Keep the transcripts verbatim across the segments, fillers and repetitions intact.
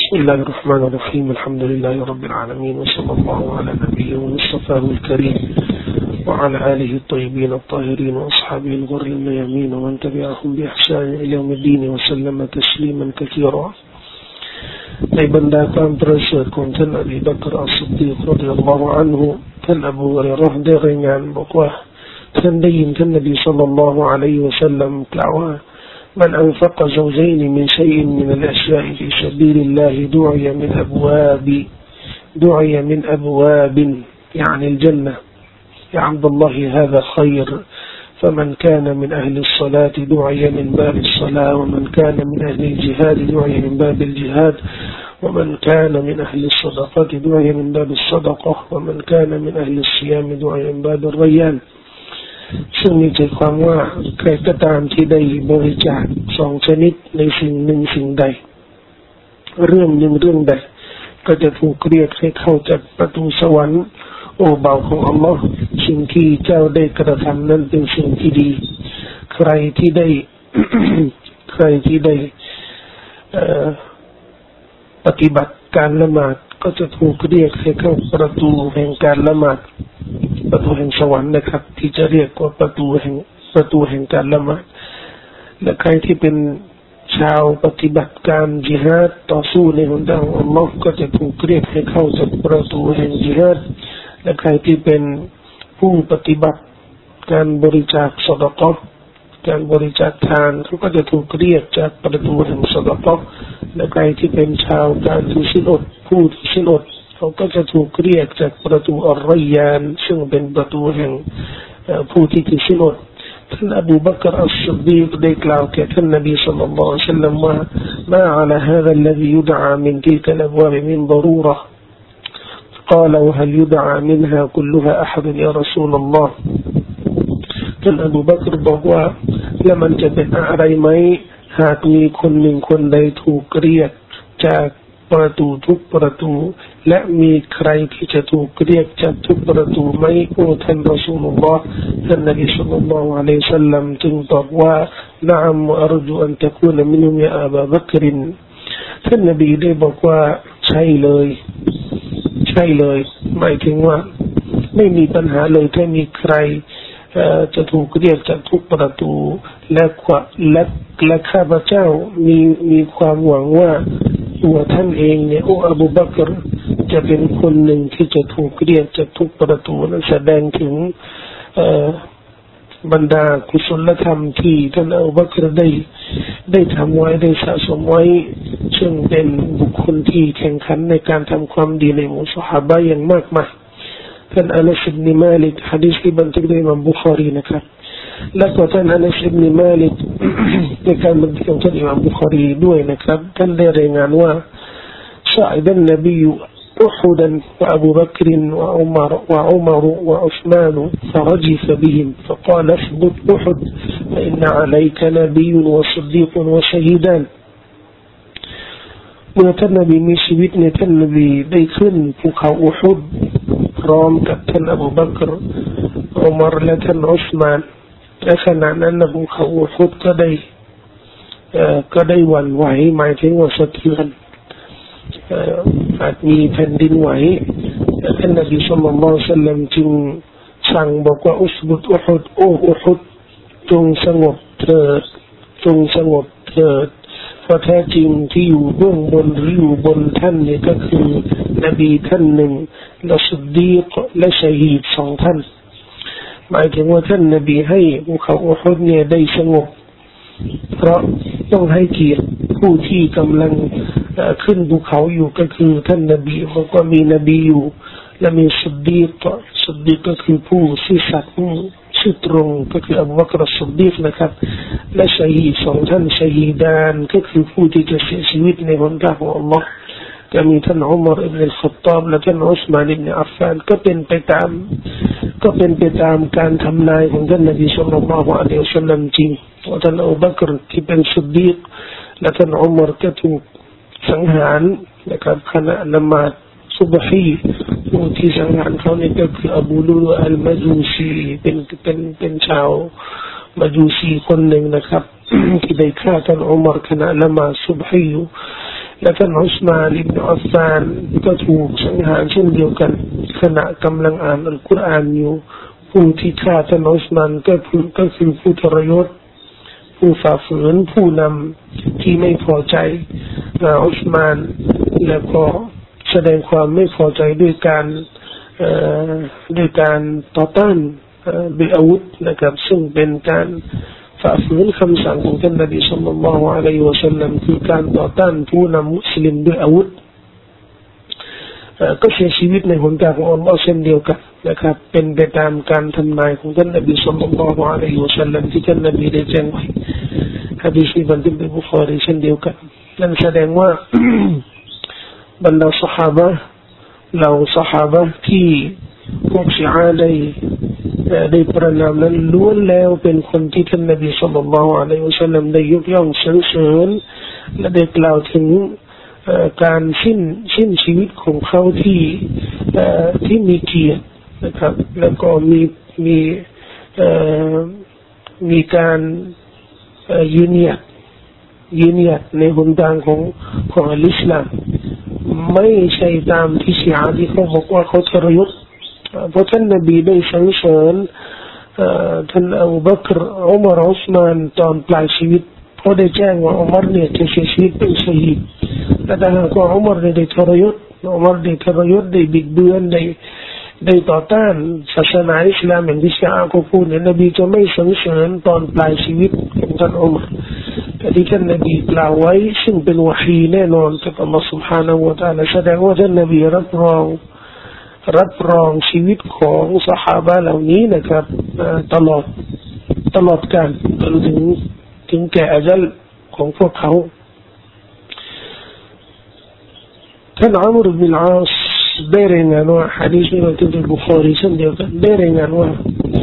بسم الله الرحمن الرحيم الحمد لله رب العالمين وصلى الله على نبيه ومصطفاه الكريم وعلى آله الطيبين الطاهرين وأصحابه الغر الميامين ومن تبعهم بإحسان إلى يوم الدين وسلم تسليما كثيرا ในบรรดาความประเสริฐของท่านอบีบักรอัสซิดดีกรฎิยัลลอฮุอันฮุท่านอบูฮุรอยเราะห์ได้รายงานบอกว่าท่านได้ยินท่านนบีศ็อลลัลลอฮุอะลัยฮิวะซัลลัมกล่าวว่า من أنفق زوجين من شيء من الأشياء في سبيل الله دعي من أبواب دعي من أبواب يعني الجنة يا عبد الله هذا خير فمن كان من أهل الصلاة دعي من باب الصلاة ومن كان من أهل الجهاد دعي من باب الجهاد ومن كان من أهل الصدقة دعي من باب الصدقة ومن كان من أهل الصيام دعي من باب الريان ซึ่งมีใจความว่าใครก็ตามที่ได้บริจาคสองชนิดในสิ่งหนึ่งสิ่งใดเรื่องหนึ่งเรื่องใดก็จะถูกเรียกให้เข้าจากประตูสวรรค์โอ้บ่าวของอัลลอฮ์สิ่งที่เจ้าได้กระทำนั้นเป็นสิ่งที่ดีใครที่ได้ ใครที่ได้ปฏิบัติการละหมาดก็จะถูกเรียกให้เข้าประตูแห่งการละหมาดประตูแห่งสวรรค์นะครับที่จะเรียกว่าประตูแห่งประตูแห่งการละหมาดและใครที่เป็นชาวปฏิบัติการญิฮาดต่อสู้ในหนทางของอัลลอฮ์ก็จะถูกเรียกให้เข้าจากประตูแห่งญิฮาดและใครที่เป็นผู้ปฏิบัติการบริจาคซอดาเกาะห์การบริจาคทานเขาก็จะถูกเรียกจากประตูแห่งซอดาเกาะห์และใครที่เป็นชาวการถือศีลอดผู้ถือศีลอดเขาก็จะถูกเรียกจากประตูอัรรัยยานซึ่งเป็นประตูแห่งผู้ที่ถือศีลอดท่านอบูบักรอัสซิดดีกได้กล่าวแก่ท่านนบีศ็อลลัลลอฮุอะลัยฮิวะซัลลัมว่ามาอะลาฮาซาลลัซียุดอะมินติลกะลอับวาบมินฎรูเราะห์ قال وهل يدعى منها كلها أحد يا رسول الله ท่านอบูบักรบอกว่าแล้วมันจะเป็นอะไรไหมหากมีคนหนึ่งคนใดถูกเรียกจากประตูทุกประตูและมีใครที่จะถูกเรียกจากทุกประตูไหมโอ้ท่านรอซูลุลลอฮ์ท่านนบีศ็อลลัลลอฮุอะลัยฮิวะซัลลัมจึงตอบว่านะอัมอัรจูอันตะกูนมินฮุมยาอบูบักรท่านนบีได้บอกว่าใช่เลยใช่เลยหมายถึงว่าไม่มีปัญหาเลยถ้ามีใครจะถูกเรียกจากทุกประตูและและและข้าพเจ้ามีมีความหวังว่าตัวท่านเองเนี่ยโอ้อบูบักรจะเป็นคนหนึ่งที่จะถูกเรียกจากทุกประตูนั้นแสดงถึงบรรดากุศลธรรมที่ท่านอบูบักรได้ได้ทำไว้ได้สะสมไว้ซึ่งเป็นบุคคลที่แข่งขันในการทำความดีในหมู่ซอฮาบะห์อย่างมากมายท่านอานัส อิบนุ มาลิกหะดีษที่บันทึกโดยอิหม่ามบุคอรีนะครับและก็ท่านอานัส อิบนุ มาลิกในการบันทึกของท่านอิหม่ามบุคอรีด้วยนะครับท่านได้รายงานว่าصعد النبي أحدا وأبو بكر وعمر وعمر وعثمان فرجف بهم فقال اثبت أحد فإن عليك نبي وصديق وشهيدان เมื่อท่านนบีมีชีวิตในท่านนบีได้ขึ้นภูเขาอูฮุดพร้อมกับท่านอบูบักรอุมัรและท่านอุสมานและขณะนั้นภูเขาอูฮุดก็ได้ก็ได้หวั่นไหวหมายถึงว่าสะเทือนอาจมีแผ่นดินไหวท่านนบีศ็อลลัลลอฮุอะลัยฮิวะซัลลัมจึงสั่งบอกว่าอุสบุตอูฮุดโอ้อูฮุดจงสงบเถิดจงสงบเถิดเพราะแท้จริงที่อยู่เบื้องบนหรืออยู่บนท่านเนี่ยก็คือนบีท่านหนึ่งและซิดดีกและชะฮีดสองท่านหมายถึงว่าท่านนบีให้ภูเขาอูฮุดเนี่ยได้สงบเพราะต้องให้เกียรติผู้ที่กำลังขึ้นภูเขาอยู่ก็คือท่านนบีบอกว่ามีนบีอยู่และมีซิดดีกซิดดีกก็คือผู้ซื่อสัตย์ชื่อตรงก็คืออบูบักรซิดดีกนะครับและชะฮีดสองท่านชะฮีดานก็คือผู้ที่จะเสียชีวิตในหนทางของอัลลอฮ์จะมีท่านอุมัรอิบนุอัลค็อฏฏอบและท่านอุสมานอิบนุอัฟฟานก็เป็นไปตามก็เป็นไปตามการทำนายของท่านนบีศ็อลลัลลอฮุอะลัยฮิวะซัลลัมจริงว่าท่านอบูบักรที่เป็นซิดดีกและท่านอุมัรก็ถูกสังหารนะครับขณะละหมาดซุบฮีผู้ที่สังหารเขาเนี่ยก็คืออบูลูลูอัลมาจูซีเป็นเป็นเป็นชาวมาจูซีคนหนึ่งนะครับที่ได้ฆ่าท่านอุมัรขณะละหมาดซุบฮีและท่านอุสมานอิบนุอัฟฟานก็ถูกสังหารเช่นเดียวกันขณะกำลังอ่านอัลกุรอานอยู่ผู้ที่ฆ่าท่านอุสมานก็คือก็คือผู้ทรยศผู้ฝ่าฝืนผู้นำที่ไม่พอใจอุสมานแล้วก็แสดงความไม่พอใจด้วยการด้วยการต่อต้านด้วยอาวุธนะครับซึ่งเป็นการฝ่าฝืนคำสั่งของท่านนบีศ็อลลัลลอฮุอะลัยฮิวะซัลลัมคือการต่อต้านผู้นำมุสลิมด้วยอาวุธก็เสียชีวิตในหนทางของอัลลอฮ์เช่นเดียวกันนะครับเป็นไปตามการทำนายของท่านนบีศ็อลลัลลอฮุอะลัยฮิวะซัลลัมที่ท่านนบีได้แจ้งไว้หะดีษนี้บันทึกโดยบุคอรีเช่นเดียวกันนั่นแสดงว่า บรรดาซอฮาบะห์เหล่าซอฮาบะห์ที่พวกชีอะห์ได้ได้ประนามนั้นล้วนแล้วเป็นคนที่ท่านนบีศ็อลลัลลอฮุอะลัยฮิวะซัลลัมได้ยกย่องสรรเสริญและได้กล่าวถึงการสิ้นสิ้นชีวิตของเขาที่ที่มีเกียรตินะครับแล้วก็มีมีมีการยืนหยัดยืนหยัดในหนทางของของอัลอิสลามไม่ใช่ตามที่ชีอะห์ที่เขาบอกว่าเขาทรยศเพราะท่านนบีได้สรรเสริญท่านอบูบักรอุมารอุสมานตอนปลายชีวิตเพราะได้แจ้งว่าอุมารเนี่ยจะเสียชีวิตเป็นชะฮีดและถ้าหากว่าอุมารได้ทรยศอุมารได้ทรยศได้บิดเบือนได้ได้ต่อต้านศาสนาอิสลามอย่างที่ชีอะห์เขาพูดเนี่ยนบีจะไม่สรรเสริญตอนปลายชีวิตของท่านอุมารแต่ที่ท่านนบีกล่าวไว้ซึ่งเป็นวะฮีแน่นอนจากอัลลอฮฺ سبحانه และ تعالى แสดงว่าท่านนบีรับรองรับรองชีวิตของซอฮาบะห์เหล่านี้นะครับตลอดตลอดกาลจนถึงถึงแก่อาญัลของพวกเขาท่านอุมรบินอัสได้รายงานว่าหะดีษนี้บันทึกโดยบุคอรีเช่นเดียวกันได้รายงานว่า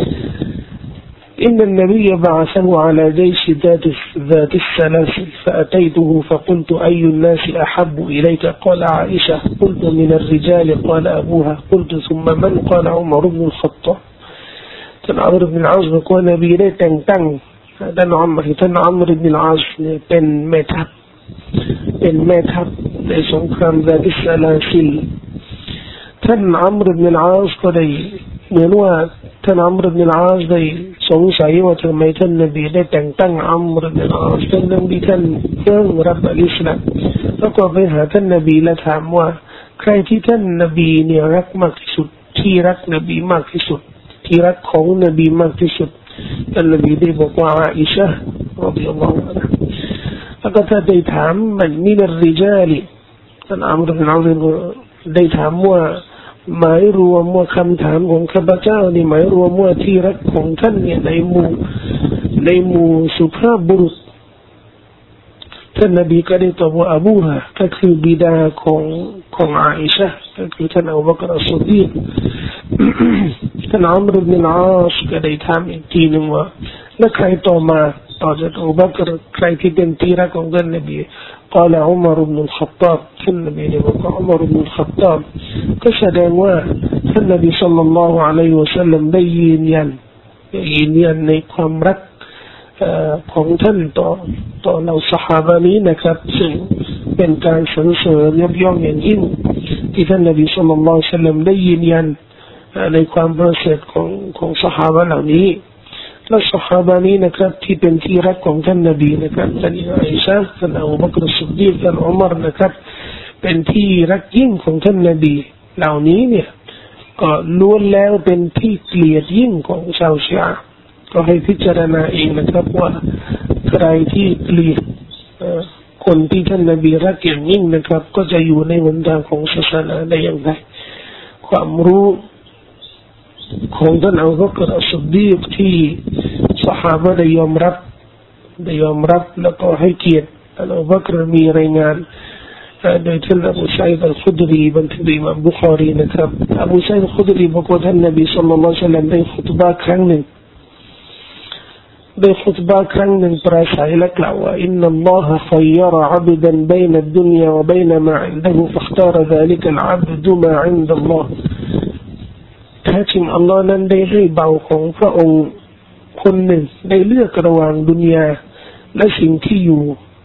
إن النبي بعثه على جيش ذات ذات السلاسل فأتيته فقلت أي الناس أحب إليك قال عائشة قلت من الرجال قال أبوها قلت ثم من قال عمر بن الخطاب ท่านอุมรบินอัสบอกว่านบีได้แต่งตั้งท่านอุมรท่านอุมรบินอัสเนี่ยเป็นแม่ทัพเป็นแม่ทัพในสงครามซาติสซาลาซิลท่านอุมรบินอัสก็ได้เหมือนว่าท่านอุมรบินอัสได้สงสัยว่าทำไมท่านนบีได้แต่งตั้งอุมรบินอัสท่านนบีท่านเพิ่งรับอิสลามแล้วก็ไปหาท่านนบีและถามว่าใครที่ท่านนบีเนี่ยรักมากที่สุดที่รักนบีมากที่สุดที่รักของนบีมากที่สุดท่านนบีได้บอกว่าอาอิชะฮ์รอฎิยัลลอฮุอันฮาแล้วก็ถ้าได้ถามมันมินัรริญาลท่านอุมรบินอัสได้ถามว่าหมายรวมว่าคำถามของข้าพเจ้านี่หมายรวมว่าที่รักของท่านเนี่ยในหมู่ในหมู่สุภาพบุรุษท่านนบีก็ได้ตอบว่าอบูฮะก็คือบิดาของของอาอิชะห์ก็คือท่านอบูบักรอัสซิดดีกท่านอุมรบินอัสก็ได้ถามอีกทีหนึ่งว่าแล้วใครต่อมาต่อจากอบูบักรใครที่เป็นที่รักของท่านนบี قال عمر بن الخطاب ท่านนบีได้บอกว่าอุมรบินขัตฏอบก็แสดงว่าท่านนบีศ็อลลัลลอฮุอะลัยฮิวะซัลลัมได้ยืนยันยืนยันในความรักของท่านต่อต่อเหล่าซอฮาบะห์นี้นะครับซึ่งเป็นการสรรเสริญยกย่องอย่างยิ่งที่ท่านนบีศ็อลลัลลอฮุอะลัยฮิวะซัลลัมได้ยืนยันในความประเสริฐของของซอฮาบะห์เหล่านี้และซอฮาบะห์นี้นะครับที่เป็นที่รักของท่านนบีนะครับท่านอาอิชะห์ท่านอบูบักรอัสซิดดีกท่านอุมรนะครับเป็นที่รักยิ่งของท่านนบีเหล่านี้เนี่ยก็ล้วนแล้วเป็นที่เกลียดยิ่งของชาวชีอะห์ก็ให้พิจารณาเองนะครับว่าใครที่เกลียดคนที่ท่านนบีรักอย่างยิ่งนะครับก็จะอยู่ในหนทางของศาสนาได้อย่างไรความรู้ของท่านอบูบักรอัสซิดดีกที่ซอฮาบะห์ได้ยอมรับได้ยอมรับแล้วก็ให้เกียรติท่านอบูบักรมีรายงานโดยท่านอบูซัยด์อัลคุดรีบันทึกโดยอิหม่ามบุคอรีนะครับอบูซัยด์อัลคุดรีบอกว่าท่านนบีศ็อลลัลลอฮุอะลัยฮิวะซัลลัมได้คุตบะห์ครั้งหนึ่งได้คุตบะห์ครั้งหนึ่งปราศัยและกล่าวว่าอินนัลลอฮะขัยรอับดันบัยนัดดุนยา وبين ما عنده فاختار ذلك العبد ما عند الله แท้จริงอัลลอฮ์นั้นได้ให้เบาของพระองค์คนหนึ่งได้เลือกระหว่างดุนยาและสิ่งที่อยู่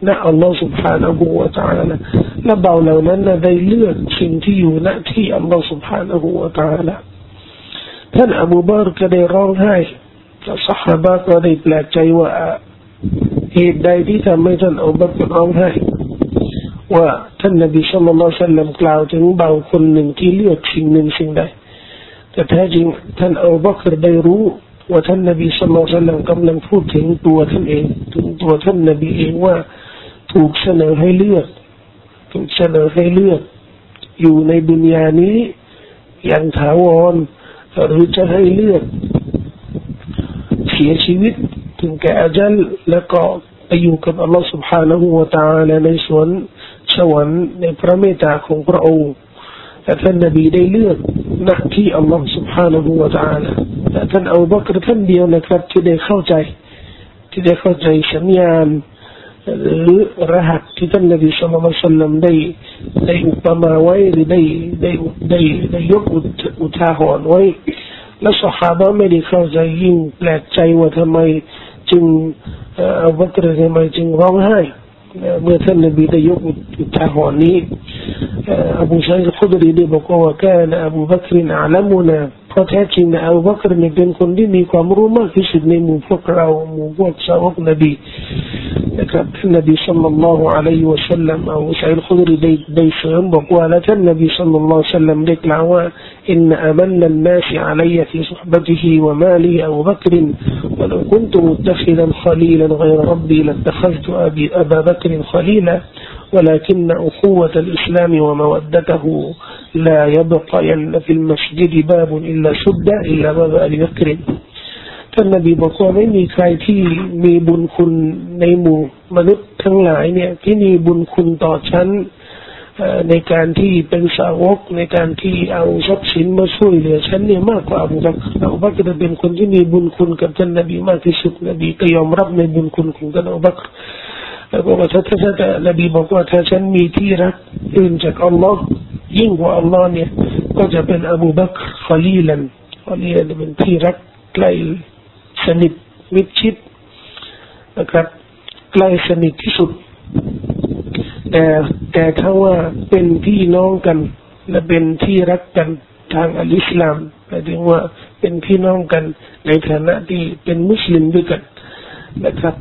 นะอัลลอฮฺ سبحانه และ تعالى และเบาเหล่านั้นนะได้เลือกสิ่งที่อยู่ณที่อัลลอฮฺ سبحانه และ تعالى ท่านอบูบักรก็ได้ร้องไห้และซอฮาบะห์ก็ได้แปลกใจว่าเหตุใดที่ทำให้ท่านอบูบักรร้องไห้ว่าท่านนบีศ็อลลัลลอฮุอะลัยฮิวะซัลลัมกล่าวถึงเบาคนหนึ่งที่เลือกสิ่งหนึ่งสิ่งใดแต่แท้จริงท่านอบูบักรได้รู้ว่าท่านนบีศ็อลลัลลอฮุอะลัยฮิวะซัลลัมกำลังพูดถึงตัวท่านเองถึงตัวท่านนบีเองว่าถูกเสนอให้เลือกถูกเสนอให้เลือกอยู่ในดุนยานี้อย่างถาวรหรือจะให้เลือกเสียชีวิตถึงแก่อาญัลแล้วก็ไปอยู่กับอัลลอฮฺ سبحانه และ تعالى ในสวนสวรรค์ในพระเมตตาของพระองค์แต่ท่านนบีได้เลือกณที่อัลลอฮฺ سبحانه และ تعالى แต่ท่านอบูบักรท่านเดียวนะครับที่ได้เข้าใจที่ได้เข้าใจสัญญาณหรือรหัสที่ท่านนบีศ็อลลัลลอฮุอะลัยฮิวะซัลลัมได้ได้อุปมาไว้หรือได้ได้ได้ได้ยกอุทาหรณ์ไว้และซอฮาบะห์ไม่ได้เข้าใจยิ่งแปลกใจว่าทำไมจึงอบูบักรทำไมจึงร้องไห้เมื่อท่านนบีได้ยกอุทาหรณ์นี้อบูซัยด์คุดรีได้บอกว่าแกนะอบูบักรอะลัมุนะเพราะแท้จริงนะอบูบักรเป็นคนที่มีความรู้มากที่สุดในหมู่พวกเราหมู่พวกสาวกนบีนะครับท่านนบีศ็อลลัลลอฮุอะลัยฮิวะซัลลัมอบูซัยด์คุดรีได้ได้เสริมบอกว่าและท่านนบีศ็อลลัลลอฮุอะลัยฮิวะซัลลัมได้กล่าวว่าอินนะอะมันนันนาสอะลัยฟีซุฮบะติฮิวะมาลีอบูบักรวะลากุนตุมุตตะคิดันคอลีลันฆอยรร็อบบีลัตตะคัซตุอะบาบักรคอลีลาولكن أخوة الإسلام ومودته لا يبقين في المسجد باب إلا سد إلا باب أبي بكر ท่านนบีบอกว่าไม่มีใครที่มีบุญคุณในหมู่มนุษย์ทั้งหลายเนี่ยที่มีบุญคุณต่อฉันในการที่เป็นสาวกในการที่เอาทรัพย์สินมาช่วยเหลือฉันเนี่ยมากกว่าอบูบักรอบูบักรจะเป็นคนที่มีบุญคุณกับท่านนบีมากที่สุดนบีก็ยอมรับในบุญคุณของท่านอบูบักรแล้วก็ถ้าถ้าถ้านบีบอกว่าถ้าฉันมีที่รักอื่นจากอัลลอฮ์ยิ่งกว่าอัลลอฮ์เนี่ยก็จะเป็นอบูบักรคอลีลันคอลีลันเป็นที่รักใกล้สนิทมิตรชิดนะครับใกล้สนิทที่สุดแต่แต่ถ้าว่าเป็นพี่น้องกันและเป็นที่รักกันทางอัลอิสลามหมายถึงว่าเป็นพี่น้องกันในฐานะที่เป็นมุสลิมด้วยกันนะครับ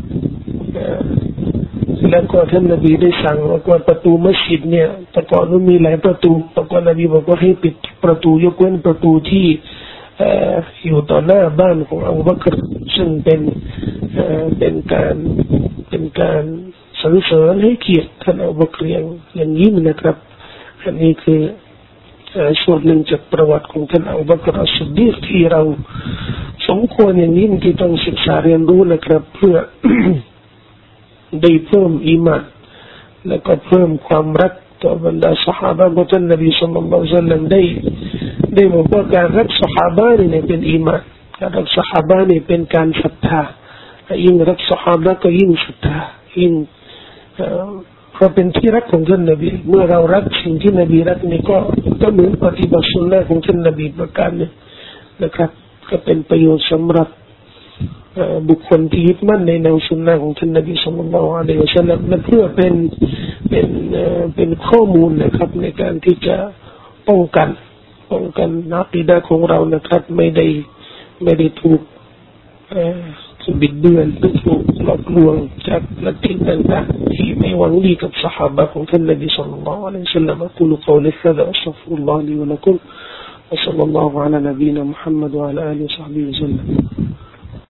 แล้วก็ท่านนบีได้สั่งว่าประตูมัสยิดเนี่ยแต่ก่อนมันมีหลายประตูแต่ก่อนนบีบอกว่าให้ปิดประตูยกเว้นประตูที่อยู่ต่อหน้าบ้านของอบูบักรซึ่งเป็นเป็นการเป็นการสรรเสริญให้เกียรติท่านอบูบักรอย่างอย่างยิ่งนะครับอันนี้คือส่วนหนึ่งจากประวัติของท่านอบูบักรอัสซิดดีกที่เราสมควรอย่างยิ่งที่ต้องศึกษาเรียนรู้นะครับเพื่อ ได้เพิ่มอีหม่านและก็เพิ่มความรักต่อบรรดาซอฮาบะห์ของท่านนบีศ็อลลัลลอฮุอะลัยฮิวะซัลลัมได้ได้บอกว่าการรักซอฮาบะห์นี่เป็นอีหม่านการรักซอฮาบะห์นี่เป็นการศรัทธายิ่งรักซอฮาบะห์ก็ยิ่งศรัทธายิ่งเพราะเป็นที่รักของท่านนบีเมื่อเรารักสิ่งที่นบีรักนี่ก็ก็เหมือนปฏิบัติสุนนะของท่านนบีประการนึงนะครับก็เป็นประโยชน์สำหรับบุคคลที่ยึดมั่นในแนวสุนนะของท่านนบีศ็อลลัลลอฮุอะลัยฮิวะซัลลัมและเพื่อเป็นเป็นเป็นข้อมูลนะครับในการที่จะป้องกันป้องกันอะกีดะห์ของเรานะครับไม่ได้ไม่ได้ถูกบิดเบือนหรือถูกหลอกลวงจากลัทธิต่างๆที่ไม่หวังดีกับซอฮาบะห์ของท่านนบีศ็อลลัลลอฮุอะลัยฮิวะซัลลัมอะกูลุกอลิฮะซาอัสตัฆฟิรุลลอฮ์ลิวะละกุมวะศ็อลลัลลอฮุอะลานะบีนะมุฮัมมัดวะอะลาอาลิฮิวะศอฮบิฮิวะซัลลัม